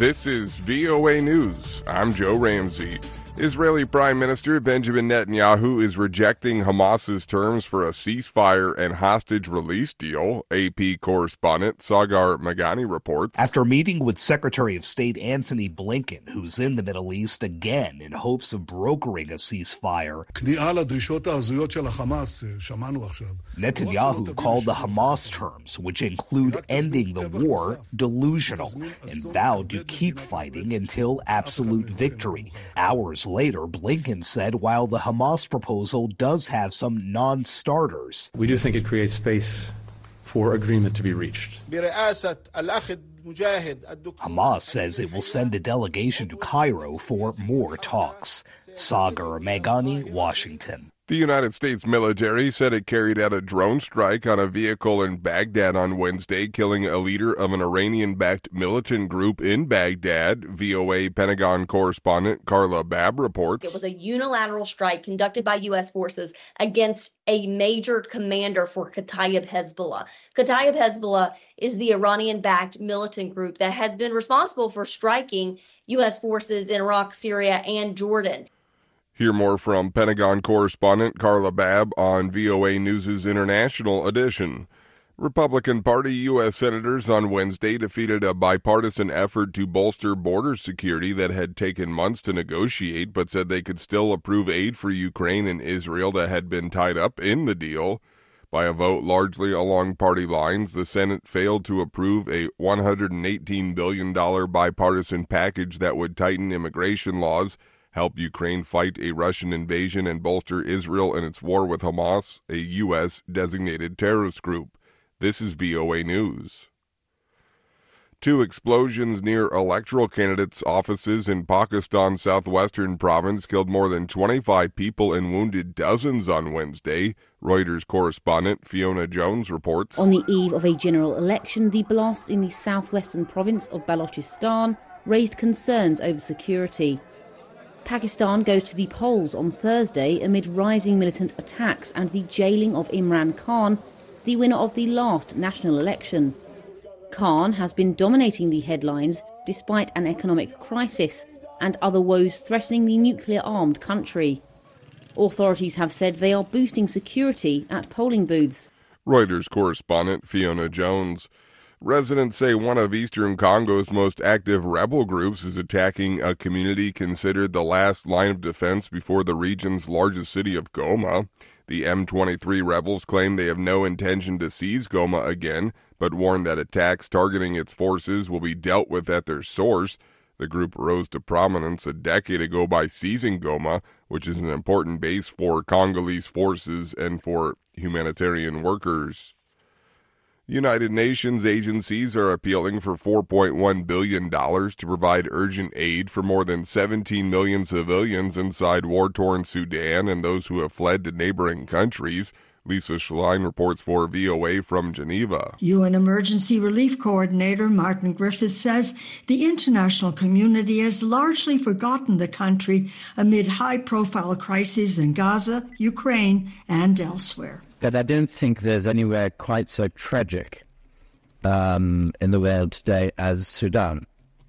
This is VOA News. I'm Joe Ramsey. Israeli Prime Minister Benjamin Netanyahu is rejecting Hamas's terms for a ceasefire and hostage release deal, AP correspondent Sagar Magani reports. After meeting with Secretary of State Antony Blinken, who's in the Middle East again in hopes of brokering a ceasefire, Netanyahu called the Hamas terms, which include ending the war, delusional, and vowed to keep fighting until absolute victory. Hours later, Blinken said while the Hamas proposal does have some non-starters, we do think it creates space for agreement to be reached. Hamas says it will send a delegation to Cairo for more talks. Sagar Magani, Washington. The United States military said it carried out a drone strike on a vehicle in Baghdad on Wednesday, killing a leader of an Iranian-backed militant group in Baghdad. VOA Pentagon correspondent Carla Babb reports. It was a unilateral strike conducted by U.S. forces against a major commander for Kataib Hezbollah. Kataib Hezbollah is the Iranian-backed militant group that has been responsible for striking U.S. forces in Iraq, Syria, and Jordan. Hear more from Pentagon correspondent Carla Babb on VOA News' International Edition. Republican Party U.S. senators on Wednesday defeated a bipartisan effort to bolster border security that had taken months to negotiate, but said they could still approve aid for Ukraine and Israel that had been tied up in the deal. By a vote largely along party lines, the Senate failed to approve a $118 billion bipartisan package that would tighten immigration laws, help Ukraine fight a Russian invasion, and bolster Israel in its war with Hamas, a U.S.-designated terrorist group. This is VOA News. 2 explosions near electoral candidates' offices in Pakistan's southwestern province killed more than 25 people and wounded dozens on Wednesday. Reuters correspondent Fiona Jones reports. On the eve of a general election, the blasts in the southwestern province of Balochistan raised concerns over security. Pakistan goes to the polls on Thursday amid rising militant attacks and the jailing of Imran Khan, the winner of the last national election. Khan has been dominating the headlines despite an economic crisis and other woes threatening the nuclear-armed country. Authorities have said they are boosting security at polling booths. Reuters correspondent Fiona Jones. Residents say one of eastern Congo's most active rebel groups is attacking a community considered the last line of defense before the region's largest city of Goma. The M23 rebels claim they have no intention to seize Goma again, but warn that attacks targeting its forces will be dealt with at their source. The group rose to prominence a decade ago by seizing Goma, which is an important base for Congolese forces and for humanitarian workers. United Nations agencies are appealing for $4.1 billion to provide urgent aid for more than 17 million civilians inside war-torn Sudan and those who have fled to neighboring countries. Lisa Schlein reports for VOA from Geneva. UN Emergency Relief Coordinator Martin Griffiths says the international community has largely forgotten the country amid high-profile crises in Gaza, Ukraine, and elsewhere. But I don't think there's anywhere quite so tragic in the world today as Sudan.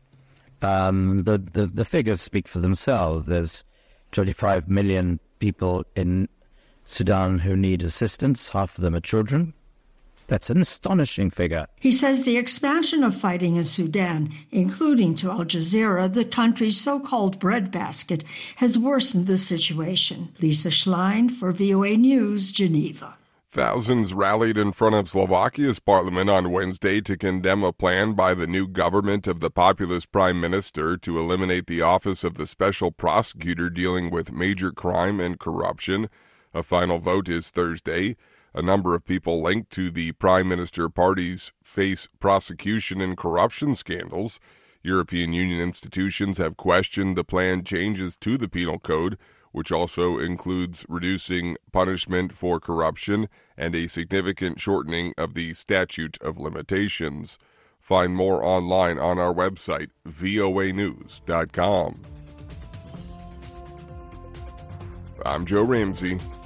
The figures speak for themselves. There's 25 million people in Sudan who need assistance. Half of them are children. That's an astonishing figure. He says the expansion of fighting in Sudan, including to Al Jazeera, the country's so-called breadbasket, has worsened the situation. Lisa Schlein for VOA News, Geneva. Thousands rallied in front of Slovakia's parliament on Wednesday to condemn a plan by the new government of the populist prime minister to eliminate the office of the special prosecutor dealing with major crime and corruption. A final vote is Thursday. A number of people linked to the prime minister parties face prosecution and corruption scandals. European Union institutions have questioned the planned changes to the penal code, which also includes reducing punishment for corruption and a significant shortening of the statute of limitations. Find more online on our website, voanews.com. I'm Joe Ramsey.